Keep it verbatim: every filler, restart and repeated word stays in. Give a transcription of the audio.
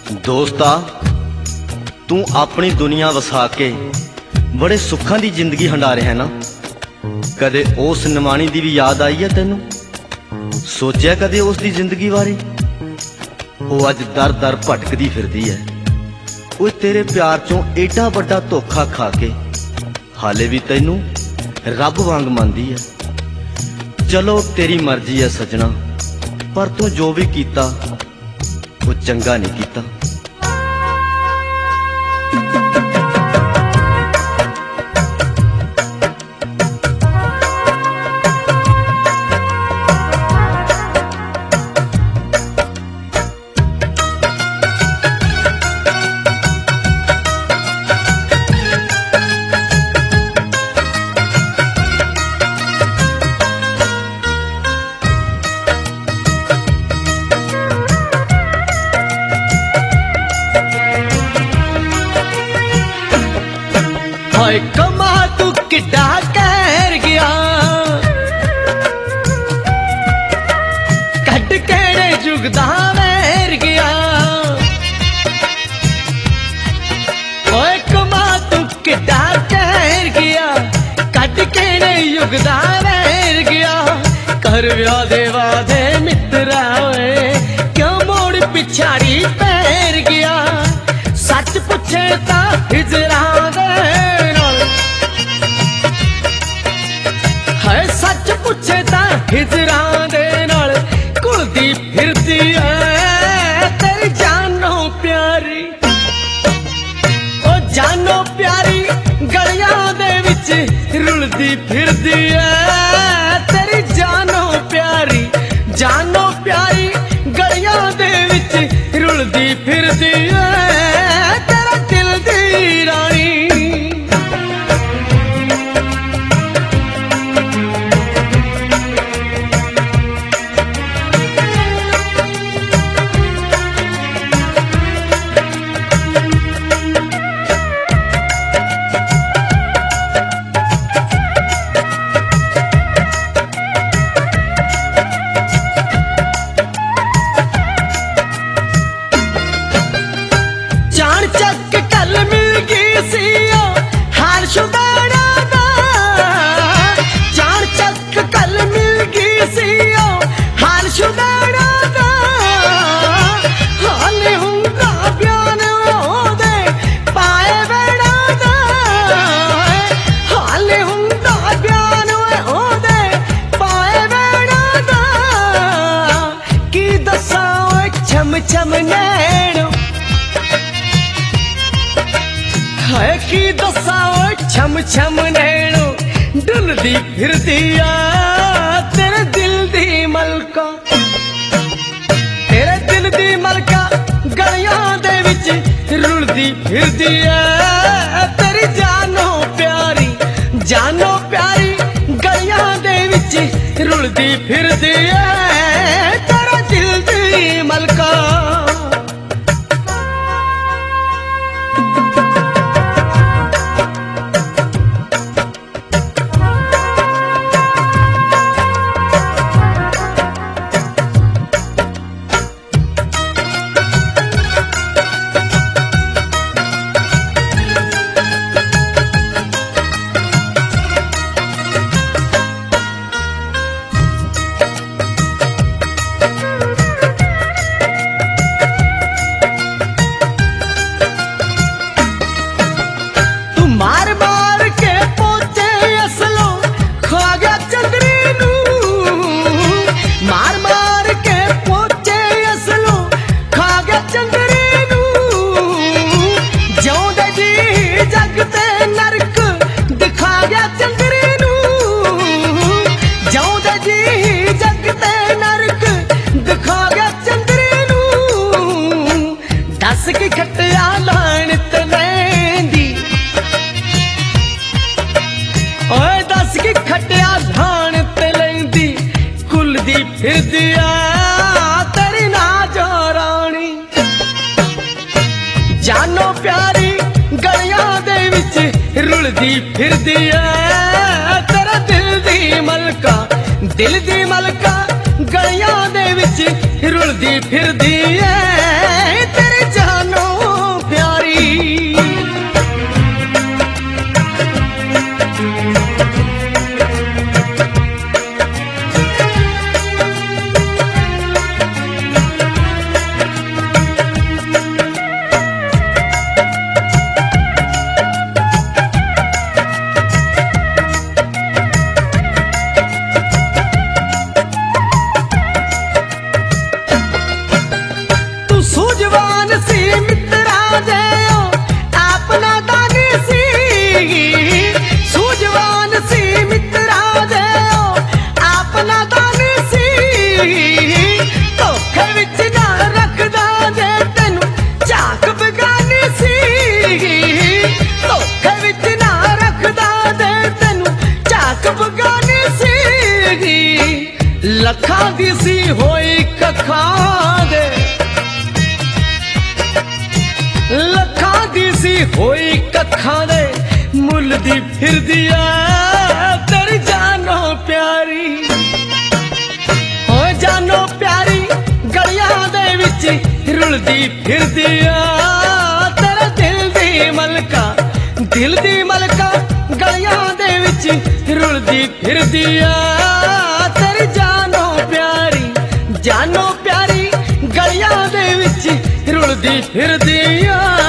दोस्ता तू अपनी दुनिया वसा के बड़े सुखां दी जिंदगी हंडा रहा है ना। कदे उस निमाणी दी भी याद आई है तेनू? सोचा कदे उस दी जिंदगी बारे? वो अज दर दर भटकदी फिरदी है। वो तेरे प्यार चों एडा बड़ा धोखा खा के हाले भी तेनू रब वांग मनदी है। चलो तेरी मर्जी है सजना, पर तू जो भी कीता वो चंगा नहीं कीता। हाय कमा तू किड्डा कहर गया, कट केड़े जुग दा वैर गया। ओए कमा तू किड्डा कहर गया, कट केड़े युग दा वैर गया। कर व्याह दे वादे मित्रा ओए, क्यों मोड़ पिछाड़ी पैर गया। सच पूछे ता हिजरा दे है, सच पूछे ता हिजरा दे नाल घुलदी फिरदी है तेरी जानो प्यारी। ओ जानो प्यारी गलियां दे विच रुलदी फिरदी है तेरी जानो प्यारी। जानो प्यारी गलियां दे विच रुलदी फिरदी है तेरा दिल दी रानी। छम नैनो है की दसा छम छम नैनो डुलदी फिरदी आ तेरे दिल दी मलका। तेरे दिल दी मलका गलियां दे विच रुलदी फिरदी आ तेरी जानो प्यारी। जानो प्यारी गलियां दे विच रुलदी फिरदी आ तेरा दिल दी मलका। फिरदी आ तेरी नाजो रानी। जानो प्यारी गलियां दे विच रुलदी फिरदी आ तेरा दिल दी मलका। दिल दी मलका गलियां दे विच रुलदी फिरदी है तेरी जान तू सूझवान सी मित्रा दे अपना दानी सी, सूझवान सी मित्रा दे अपना दानी सी, धोखे विच ना रखदा जे तेनू झाक बगानी सी, धोखे विच ना रखदा जे तेनू झाक बगानी सी, लखां दी सी होई कखां दे, लखां दी सी होई कखां दे, मुल दी फिरदी आ तेरी जानो प्यारी, हो जानो प्यारी गलियां दे विच रुलदी फिरदी आ तेरे दिल दी मलका, दिल दी मलका गलियां दे विच रुलदी फिरदी आ तेरी जानो प्यारी, जानो प्यारी गलियां दे विच रुलदी फिरदी आ।